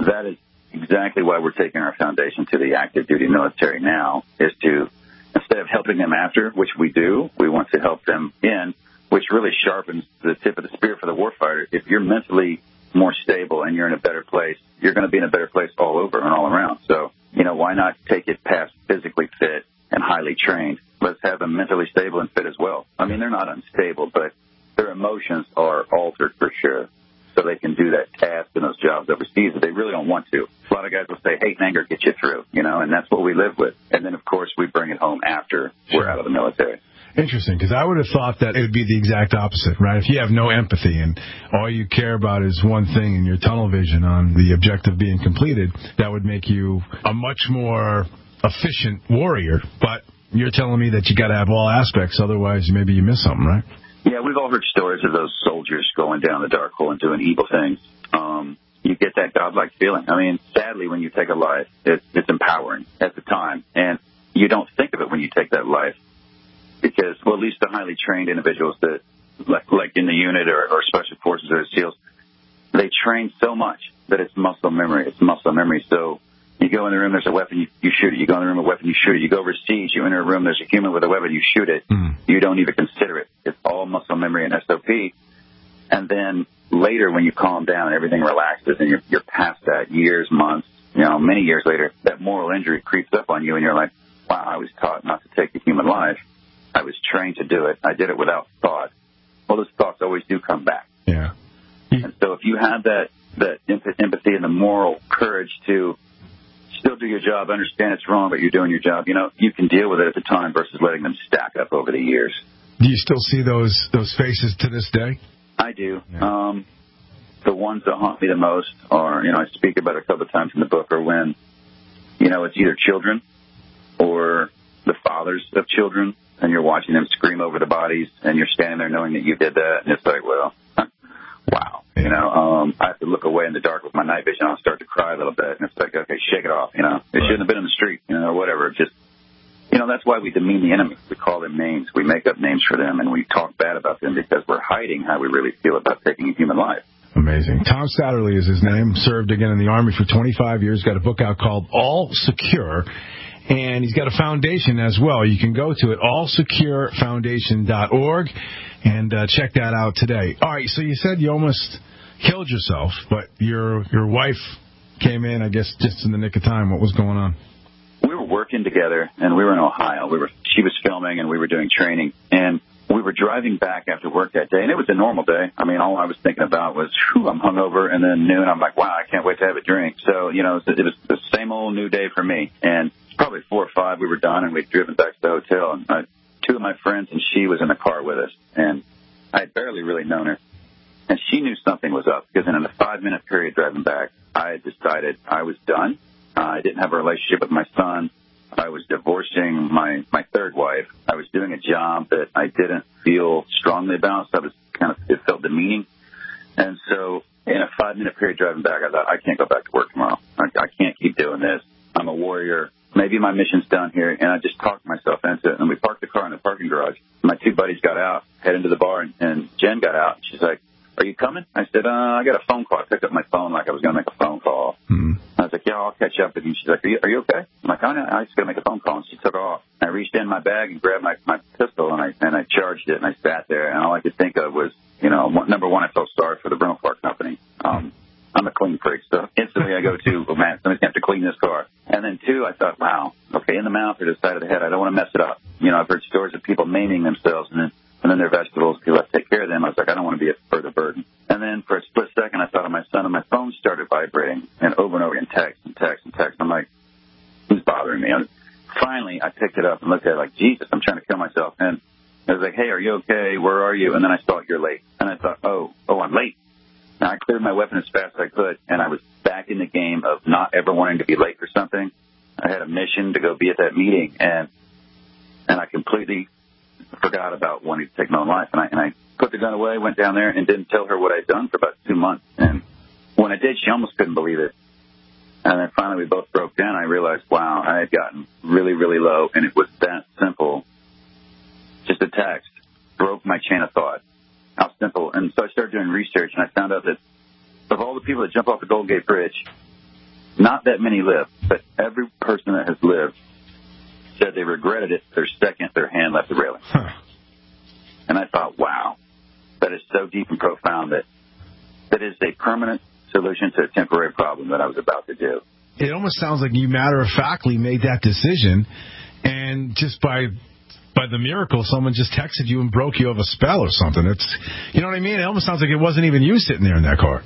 that is exactly why we're taking our foundation to the active duty military now, is to, instead of helping them after, which we do, we want to help them in, which really sharpens the tip of the spear for the warfighter. If you're mentally more stable and you're in a better place, you're going to be in a better place all over and all around. So, you know, why not take it past physically fit and highly trained? Let's have them mentally stable and fit as well. I mean, they're not unstable, but their emotions are altered for sure, so they can do that task and those jobs overseas that they really don't want to. A lot of guys will say, hate and anger get you through, you know, and that's what we live with. And then, of course, we bring it home after we're out of the military. Interesting, because I would have thought that it would be the exact opposite, right? If you have no empathy and all you care about is one thing and your tunnel vision on the objective being completed, that would make you a much more efficient warrior. But you're telling me that you got to have all aspects, otherwise maybe you miss something, right? Yeah, we've all heard stories of those soldiers going down the dark hole and doing evil things. Um, you get that godlike feeling. I mean, sadly, when you take a life, it, it's empowering at the time, and you don't think of it when you take that life. Because, well, at least the highly trained individuals that, like, like in the unit or, or special forces or SEALs, they train so much that it's muscle memory. It's muscle memory. So you go in the room, there's a weapon, you, you shoot it. You go in the room, a weapon, you shoot it. You go overseas, you enter a room, there's a human with a weapon, you shoot it. Mm. You don't even consider it. It's all muscle memory and S O P. And then later, when you calm down, everything relaxes, and you're, you're past that, years, months, you know, many years later, that moral injury creeps up on you, and you're like, wow, I was taught not to take a human life. I was trained to do it. I did it without thought. Well, those thoughts always do come back. Yeah. And so if you have that, that empathy and the moral courage to still do your job, understand it's wrong, but you're doing your job, you know, you can deal with it at the time versus letting them stack up over the years. Do you still see those those faces to this day? I do. Yeah. Um, the ones that haunt me the most are, you know, I speak about it a couple of times in the book, are when, you know, it's either children or the fathers of children, and you're watching them scream over the bodies, and you're standing there knowing that you did that, and it's like, well, wow. You know, um, I have to look away in the dark with my night vision. I'll start to cry a little bit, and it's like, okay, shake it off, you know. It right. shouldn't have been in the street, you know, or whatever. Just, you know, that's why we demean the enemy. We call them names. We make up names for them, and we talk bad about them because we're hiding how we really feel about taking a human life. Amazing. Tom Satterley is his name. Served again in the Army for twenty-five years. Got a book out called All Secure. And he's got a foundation as well. You can go to it, all secure foundation dot org, and uh, check that out today. All right, so you said you almost killed yourself, but your your wife came in, I guess, just in the nick of time. What was going on? We were working together, and we were in Ohio. We were she was filming, and we were doing training. And we were driving back after work that day, and it was a normal day. I mean, all I was thinking about was, whew, I'm hungover, and then noon, I'm like, wow, I can't wait to have a drink. So, you know, it was the same old new day for me. And probably four or five, we were done, and we'd driven back to the hotel. And I, two of my friends and she was in the car with us, and I had barely really known her. And she knew something was up, because in a five-minute period driving back, I had decided I was done. Uh, I didn't have a relationship with my son. I was divorcing my, my third wife. I was doing a job that I didn't feel strongly about, so I was kind of, it felt demeaning. And so in a five-minute period driving back, I thought, I can't go back to work tomorrow. I, I can't keep doing this. I'm a warrior. Maybe my mission's done here. And I just talked myself into it. And we parked the car in the parking garage. My two buddies got out, headed into the bar, and, and Jen got out. She's like, are you coming? I said, uh, I got a phone call. I picked up my phone like I was going to make a phone call. Mm-hmm. I was like, yeah, I'll catch up with you. She's like, are you, are you okay? I'm like, oh, no, I just got to make a phone call. And she took off. I reached in my bag and grabbed my, my pistol, and I and I charged it, and I sat there. And all I could think of was, you know, one, number one, I felt sorry for the rental car company. Um, I'm a clean freak, so instantly I go to, oh, man, somebody's going to have to clean this car. And then, two, I thought, wow, okay, in the mouth or the side of the head, I don't want to mess it up. You know, I've heard stories of people maiming themselves, and then and then their vegetables, people have to take care of them. I was like, I don't want to be a further burden. And then for a split second, I thought of my son, and my phone started vibrating, and over and over again, text and text and text. I'm like, who's bothering me? And finally, I picked it up and looked at it like, Jesus, I'm trying to kill myself. And I was like, hey, are you okay? Where are you? And then I saw you're late. And I thought, oh, oh, I'm late. And I cleared my weapon as fast as I could, and I was back in the game of not ever wanting to be late for something. I had a mission to go be at that meeting, and and I completely forgot about wanting to take my own life. And I, and I put the gun away, went down there, and didn't tell her what I'd done for about two months. And when I did, she almost couldn't believe it. And then finally we both broke down. I realized, wow, I had gotten really, really low, and it was that simple. Just a text broke my chain of thought. How simple. And so I started doing research, and I found out that of all the people that jump off the Golden Gate Bridge, not that many live, but every person that has lived said they regretted it their second their hand left the railing. Huh. And I thought, wow, that is so deep and profound that that is a permanent solution to a temporary problem that I was about to do. It almost sounds like you matter-of-factly made that decision, and just by by the miracle, someone just texted you and broke you of a spell or something. It's, you know what I mean? It almost sounds like it wasn't even you sitting there in that car.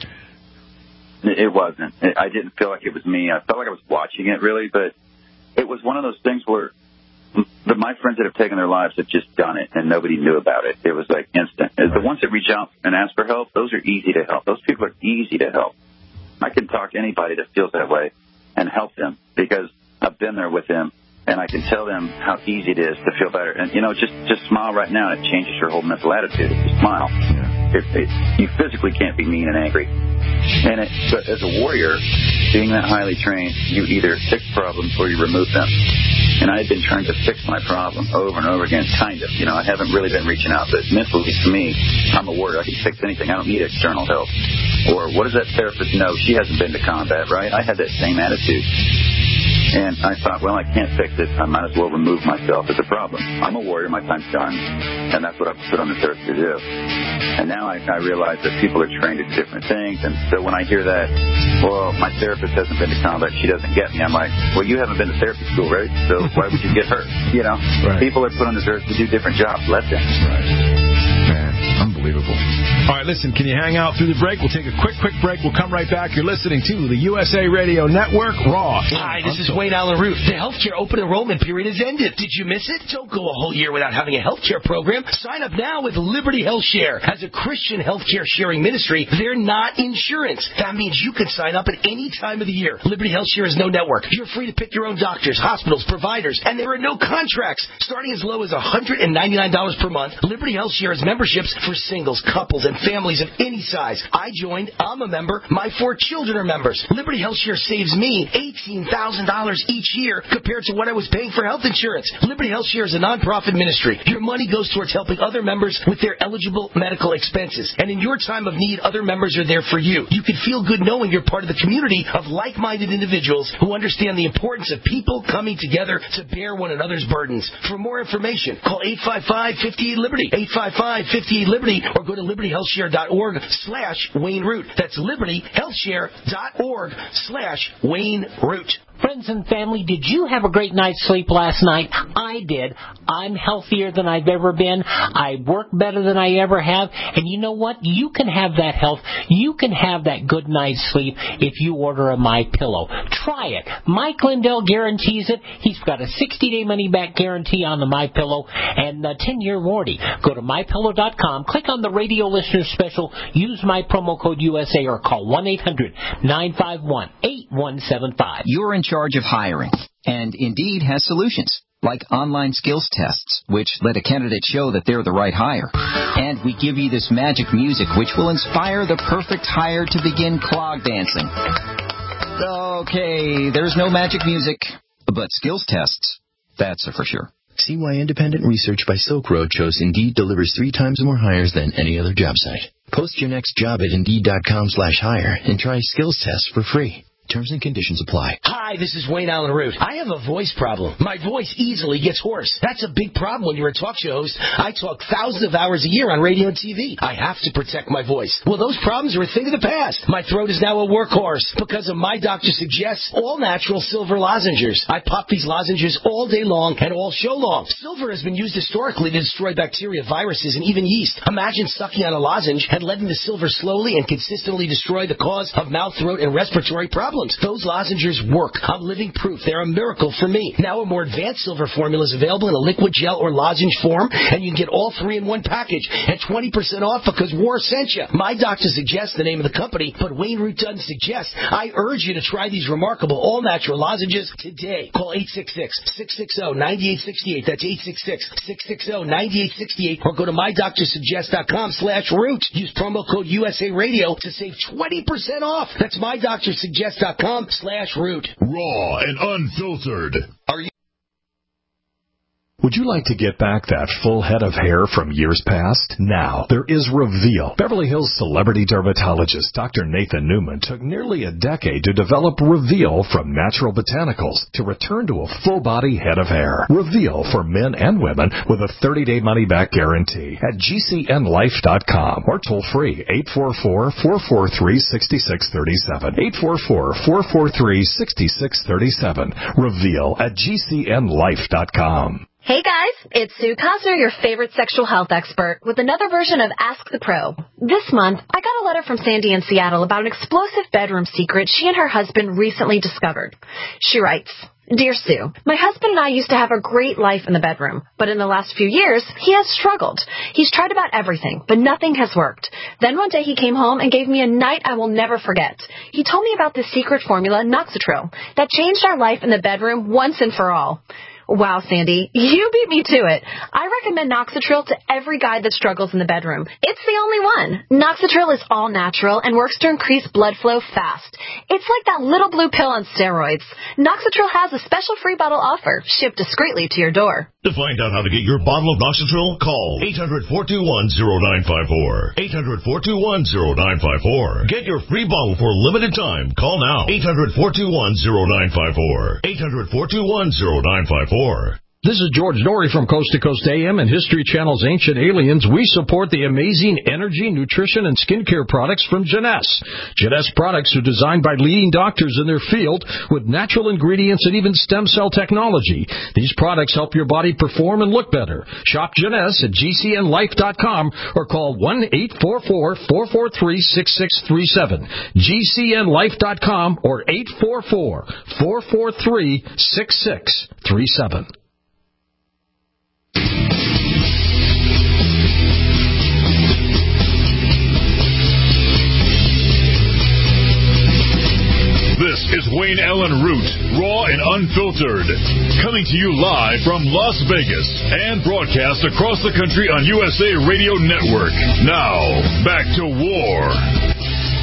It wasn't. I didn't feel like it was me. I felt like I was watching it, really, but it was one of those things where the, my friends that have taken their lives have just done it, and nobody knew about it. It was like instant. Right. The ones that reach out and ask for help, those are easy to help. Those people are easy to help. I can talk to anybody that feels that way and help them because I've been there with them, and I can tell them how easy it is to feel better. And, you know, just, just smile right now, and it changes your whole mental attitude if you smile. Yeah. It, it, you physically can't be mean and angry. And it, but as a warrior, being that highly trained, you either fix problems or you remove them. And I had been trying to fix my problem over and over again, kind of. You know, I haven't really been reaching out, but mentally, to me, I'm a warrior. I can fix anything. I don't need external help. Or what does that therapist know? She hasn't been to combat, right? I had that same attitude. And I thought, well, I can't fix it. I might as well remove myself as a problem. I'm a warrior. My time's done. And that's what I've put on this earth to do. And now I, I realize that people are trained to do different things. And so when I hear that, well, my therapist hasn't been to combat, she doesn't get me, I'm like, well, you haven't been to therapy school, right? So why would you get hurt? You know, right. People are put on this earth to do different jobs. Let them. Right. Man, unbelievable. All right, listen, can you hang out through the break? We'll take a quick, quick break. We'll come right back. You're listening to the U S A Radio Network, Raw. Hi, this is Wayne Allen Root. The healthcare open enrollment period has ended. Did you miss it? Don't go a whole year without having a healthcare program. Sign up now with Liberty Health Share. As a Christian healthcare sharing ministry, they're not insurance. That means you can sign up at any time of the year. Liberty Health Share is no network. You're free to pick your own doctors, hospitals, providers, and there are no contracts. Starting as low as one hundred ninety-nine dollars per month, Liberty Health Share has memberships for singles, couples, and families of any size. I joined. I'm a member. My four children are members. Liberty Health Share saves me eighteen thousand dollars each year compared to what I was paying for health insurance. Liberty Health Share is a nonprofit ministry. Your money goes towards helping other members with their eligible medical expenses. And in your time of need, other members are there for you. You can feel good knowing you're part of the community of like-minded individuals who understand the importance of people coming together to bear one another's burdens. For more information, call eight five five, five eight, Liberty, eight five five, five eight, Liberty, or go to liberty health share dot org slash Wayne Root. That's liberty health share dot org slash Wayne Root. Friends and family, did you have a great night's sleep last night? I did. I'm healthier than I've ever been. I work better than I ever have. And you know what? You can have that health. You can have that good night's sleep if you order a MyPillow. Try it. Mike Lindell guarantees it. He's got a sixty-day money-back guarantee on the MyPillow and a ten-year warranty. Go to my pillow dot com, click on the radio listener special, use my promo code U S A, or call one eight hundred nine five one eight one seven five. You're in charge of hiring, and Indeed has solutions like online skills tests, which let a candidate show that they're the right hire. And we give you this magic music, which will inspire the perfect hire to begin clog dancing. Okay, there's no magic music, but skills tests, that's for sure. See why independent research by Silk Road shows Indeed delivers three times more hires than any other job site. Post your next job at Indeed dot com slash hire and try skills tests for free. Terms and conditions apply. Hi, this is Wayne Allen Root. I have a voice problem. My voice easily gets hoarse. That's a big problem when you're a talk show host. I talk thousands of hours a year on radio and T V. I have to protect my voice. Well, those problems are a thing of the past. My throat is now a workhorse because of My Doctor Suggests all-natural silver lozenges. I pop these lozenges all day long and all show long. Silver has been used historically to destroy bacteria, viruses, and even yeast. Imagine sucking on a lozenge and letting the silver slowly and consistently destroy the cause of mouth, throat, and respiratory problems. Those lozenges work. I'm living proof. They're a miracle for me. Now a more advanced silver formula is available in a liquid, gel, or lozenge form, and you can get all three in one package and twenty percent off because War sent you. My Doctor Suggests the name of the company, but Wayne Root doesn't suggest. I urge you to try these remarkable all-natural lozenges today. Call eight six six, six six zero, nine eight six eight. That's eight six six, six six zero, nine eight six eight. Or go to my doctor suggest dot com slash root. Use promo code U S A Radio to save twenty percent off. That's my doctor suggest dot com slash root. Raw and unfiltered. Are you? Would you like to get back that full head of hair from years past? Now, there is Reveal. Beverly Hills celebrity dermatologist Doctor Nathan Newman took nearly a decade to develop Reveal from natural botanicals to return to a full-body head of hair. Reveal for men and women with a thirty-day money-back guarantee at G C N life dot com or toll-free eight four four, four four three, six six three seven. eight four four, four four three, six six three seven. Reveal at G C N life dot com. Hey guys, it's Sue Cosner, your favorite sexual health expert, with another version of Ask the Pro. This month, I got a letter from Sandy in Seattle about an explosive bedroom secret she and her husband recently discovered. She writes, Dear Sue, my husband and I used to have a great life in the bedroom, but in the last few years, he has struggled. He's tried about everything, but nothing has worked. Then one day he came home and gave me a night I will never forget. He told me about this secret formula, Noxitril, that changed our life in the bedroom once and for all. Wow, Sandy, you beat me to it. I recommend Noxitril to every guy that struggles in the bedroom. It's the only one. Noxitril is all natural and works to increase blood flow fast. It's like that little blue pill on steroids. Noxitril has a special free bottle offer, shipped discreetly to your door. To find out how to get your bottle of Noxitril, call eight hundred, four two one, zero nine five four. eight hundred, four two one, zero nine five four. Get your free bottle for a limited time. Call now. eight hundred, four two one, zero nine five four. eight hundred, four two one, zero nine five four. This is George Norrie from Coast to Coast A M and History Channel's Ancient Aliens. We support the amazing energy, nutrition, and skincare products from Jeunesse. Jeunesse products are designed by leading doctors in their field with natural ingredients and even stem cell technology. These products help your body perform and look better. Shop Jeunesse at G C N life dot com or call one eight four four, four four three, six six three seven. G C N life dot com or eight four four, four four three, six six three seven. This is Wayne Allen Root, raw and unfiltered, coming to you live from Las Vegas and broadcast across the country on U S A Radio Network. Now, back to war.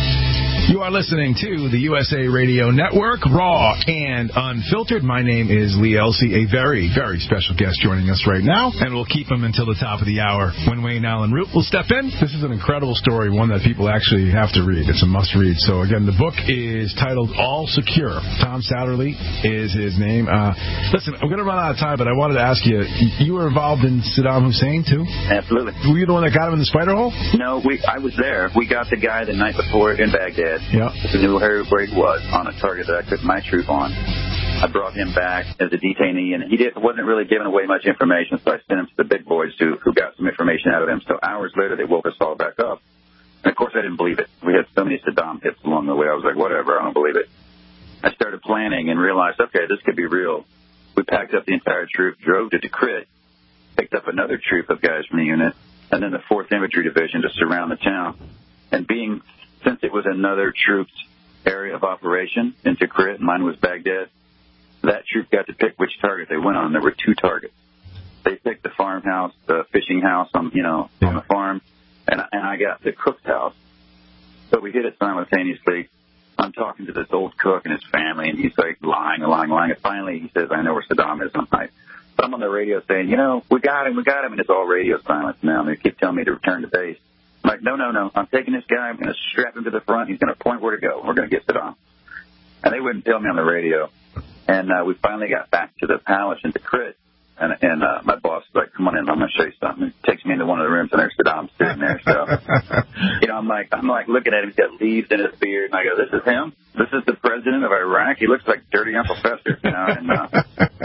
You are listening to the U S A Radio Network, raw and unfiltered. My name is Lee Elsey, a very, very special guest joining us right now, and we'll keep him until the top of the hour when Wayne Allen Root will step in. This is an incredible story, one that people actually have to read. It's a must-read. So, again, the book is titled All Secure. Tom Satterley is his name. Uh, listen, I'm going to run out of time, but I wanted to ask you, you were involved in Saddam Hussein, too? Absolutely. Were you the one that got him in the spider hole? No, we. I was there. We got the guy the night before in Baghdad. Yeah. We knew where he was on a target that I put my troop on. I brought him back as a detainee, and he did, wasn't really giving away much information, so I sent him to the big boys who, who got some information out of him. So hours later, they woke us all back up. And, of course, I didn't believe it. We had so many Saddam hits along the way. I was like, whatever, I don't believe it. I started planning and realized, okay, this could be real. We packed up the entire troop, drove to Tikrit, picked up another troop of guys from the unit, and then the fourth Infantry Division to surround the town. And being, since it was another troop's area of operation in Tikrit, mine was Baghdad, that troop got to pick which target they went on. There were two targets. They picked the farmhouse, the fishing house on, you know, yeah. on the farm, and, and I got the cook's house. So we did it simultaneously. I'm talking to this old cook and his family, and he's like lying and lying and lying. And finally he says, I know where Saddam is. I'm like, but I'm on the radio saying, you know, we got him, we got him. And it's all radio silence now. And they keep telling me to return to base. I'm like, no, no, no. I'm taking this guy. I'm going to strap him to the front. He's going to point where to go. We're going to get Saddam. And they wouldn't tell me on the radio. And uh, we finally got back to the palace in Tikrit. And, and uh, my boss was like, come on in, I'm going to show you something. He takes me into one of the rooms, and there's Saddam sitting there. So, you know, I'm like, I'm like looking at him. He's got leaves in his beard. And I go, this is him? This is the president of Iraq? He looks like Dirty Uncle Fester. You know? And, uh,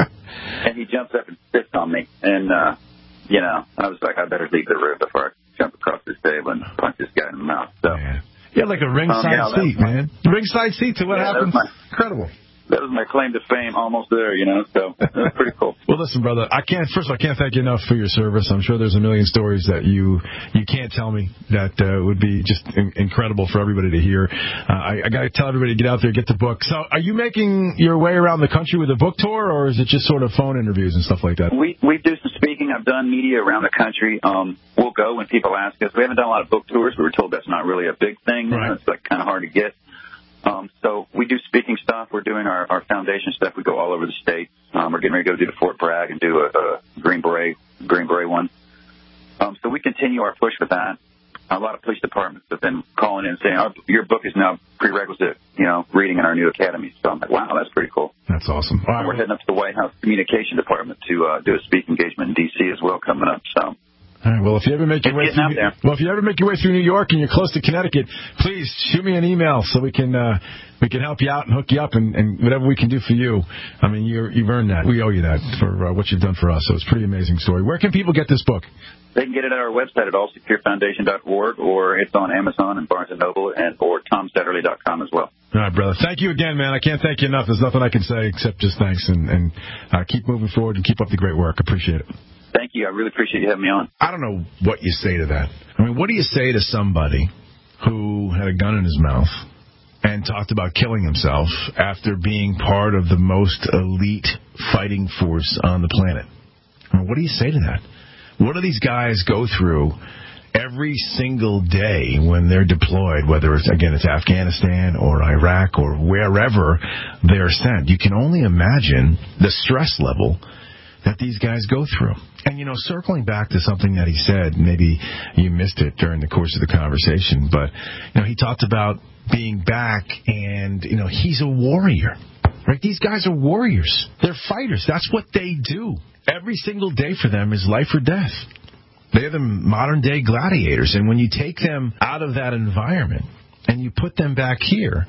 and he jumps up and spits on me. And, uh, you know, I was like, I better leave the room before I jump across this table and punch this guy in the mouth. So, yeah, yeah like a ringside um, yeah, seat, man. Ringside seat to what yeah, happens. My, Incredible. That was my claim to fame, almost there, you know, so that was pretty cool. Well, listen, brother, I can't, first of all, I can't thank you enough for your service. I'm sure there's a million stories that you you can't tell me that uh, would be just in- incredible for everybody to hear. Uh, I, I got to tell everybody to get out there, get the book. So are you making your way around the country with a book tour, or is it just sort of phone interviews and stuff like that? We we do some speaking. I've done media around the country. Um, we'll go when people ask us. We haven't done a lot of book tours. We were told that's not really a big thing. Right. It's like kind of hard to get. Um, so we do speaking stuff. We're doing our, our foundation stuff. We go all over the state. Um, we're getting ready to go do the Fort Bragg and do a, a Green Beret, Green Beret one. Um, so we continue our push with that. A lot of police departments have been calling in and saying, oh, your book is now prerequisite, you know, reading in our new academy. So I'm like, wow, that's pretty cool. That's awesome. Right, we're heading up to the White House Communication Department to uh, do a speaking engagement in D C as well coming up. So. All right, well, if you ever make your way through, well, if you ever make your way through New York and you're close to Connecticut, please shoot me an email so we can uh, we can help you out and hook you up and, and whatever we can do for you. I mean, you're, you've earned that. We owe you that for uh, what you've done for us. So it's a pretty amazing story. Where can people get this book? They can get it at our website at all secure foundation dot org, or it's on Amazon and Barnes and Noble, and or tom setterly dot com as well. All right, brother. Thank you again, man. I can't thank you enough. There's nothing I can say except just thanks, and, and uh, keep moving forward and keep up the great work. Appreciate it. Thank you. I really appreciate you having me on. I don't know what you say to that. I mean, what do you say to somebody who had a gun in his mouth and talked about killing himself after being part of the most elite fighting force on the planet? I mean, what do you say to that? What do these guys go through every single day when they're deployed, whether it's, again, it's Afghanistan or Iraq or wherever they're sent? You can only imagine the stress level that these guys go through. And, you know, circling back to something that he said, maybe you missed it during the course of the conversation, but, you know, he talked about being back and, you know, he's a warrior, right? These guys are warriors. They're fighters. That's what they do. Every single day for them is life or death. They're the modern-day gladiators. And when you take them out of that environment and you put them back here,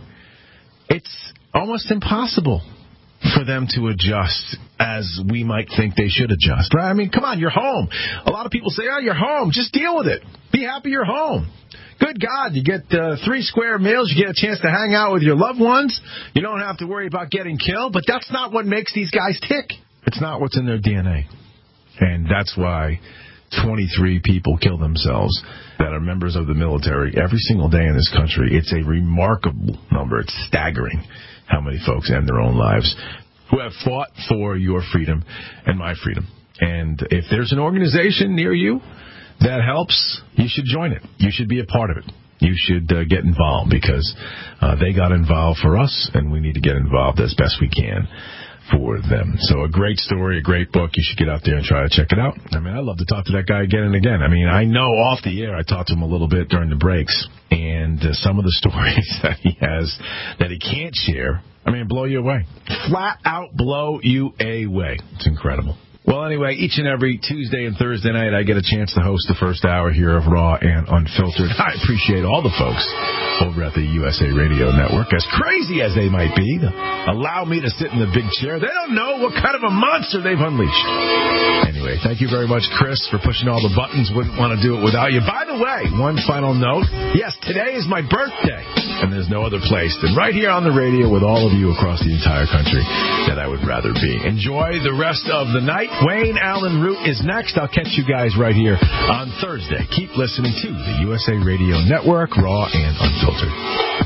it's almost impossible for them to adjust as we might think they should adjust, right? I mean, come on, you're home. A lot of people say, oh, you're home. Just deal with it. Be happy you're home. Good God, you get uh, three square meals. You get a chance to hang out with your loved ones. You don't have to worry about getting killed. But that's not what makes these guys tick. It's not what's in their D N A. And that's why twenty-three people kill themselves that are members of the military every single day in this country. It's a remarkable number. It's staggering how many folks end their own lives who have fought for your freedom and my freedom. And if there's an organization near you that helps, you should join it. You should be a part of it. You should uh, get involved because uh, they got involved for us, and we need to get involved as best we can for them. So a great story, a great book. You should get out there and try to check it out. I mean, I love to talk to that guy again and again. I mean, I know off the air I talked to him a little bit during the breaks, and uh, some of the stories that he has that he can't share, I mean, blow you away. Flat out blow you away. It's incredible. Well, anyway, each and every Tuesday and Thursday night, I get a chance to host the first hour here of Raw and Unfiltered. I appreciate all the folks over at the U S A Radio Network, as crazy as they might be, to allow me to sit in the big chair. They don't know what kind of a monster they've unleashed. Anyway, thank you very much, Chris, for pushing all the buttons. Wouldn't want to do it without you. By the way, one final note. Yes, today is my birthday, and there's no other place than right here on the radio with all of you across the entire country that I would rather be. Enjoy the rest of the night. Wayne Allen Root is next. I'll catch you guys right here on Thursday. Keep listening to the U S A Radio Network, Raw and Unfiltered.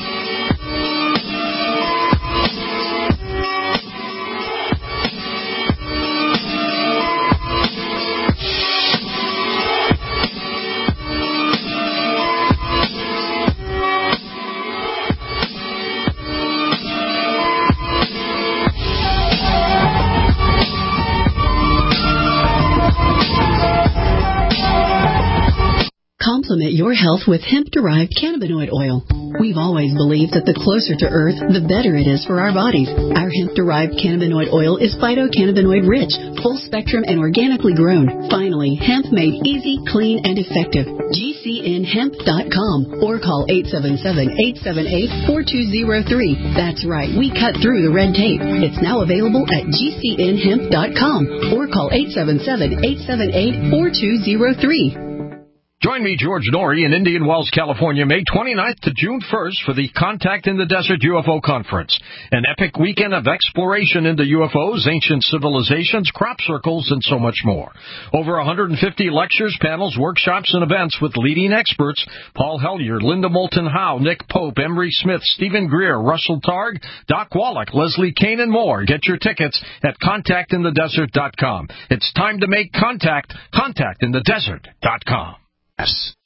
Complement your health with hemp-derived cannabinoid oil. We've always believed that the closer to Earth, the better it is for our bodies. Our hemp-derived cannabinoid oil is phytocannabinoid rich, full spectrum, and organically grown. Finally, hemp made easy, clean, and effective. G C N hemp dot com or call eight seven seven, eight seven eight, four two zero three. That's right, we cut through the red tape. It's now available at G C N hemp dot com or call eight seven seven, eight seven eight, four two zero three. Join me, George Norrie, in Indian Wells, California, May twenty-ninth to June first for the Contact in the Desert U F O Conference, an epic weekend of exploration into U F Os, ancient civilizations, crop circles, and so much more. Over one hundred fifty lectures, panels, workshops, and events with leading experts: Paul Hellyer, Linda Moulton Howe, Nick Pope, Emery Smith, Stephen Greer, Russell Targ, Doc Wallach, Leslie Kane, and more. Get your tickets at contact in the desert dot com. It's time to make contact. contact in the desert dot com. Yes.